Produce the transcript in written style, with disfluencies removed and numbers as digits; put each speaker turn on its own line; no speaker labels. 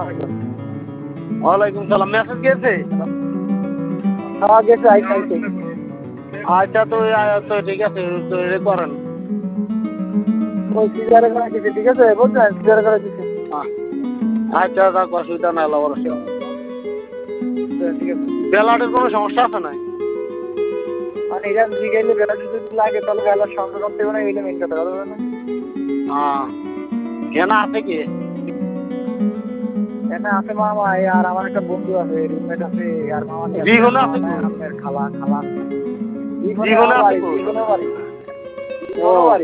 ওয়ালাইকুম সালাম। মেসেজ গেছে?
হ্যাঁ গেছে, আইতে
আচ্ছা, তো তো ঠিক আছে, তো এটা করেন।
ওই সিজারে করে দিছে, ঠিক আছে বুঝছেন, সিজারে করে দিছে।
আচ্ছা, থাক, অসুবিধা নাই, অবশ্যই।
ঠিক আছে।
ব্যালাটের কোনো সমস্যা আছে না?
মানে এটা জিগাইলে বেলা যদি লাগে তাহলে বেলার সঙ্গে করতে হবে না, এইটা মেন কথা হবে না।
হ্যাঁ, কেন আছে কি?
এখানে আছে মামা, আর আমার একটা বন্ধু আছে, রুমমেট আছে, আর মামা
জীবনে আছে
আপনার খালা
জীবনে আছে
জীবনে বাড়ি
ও।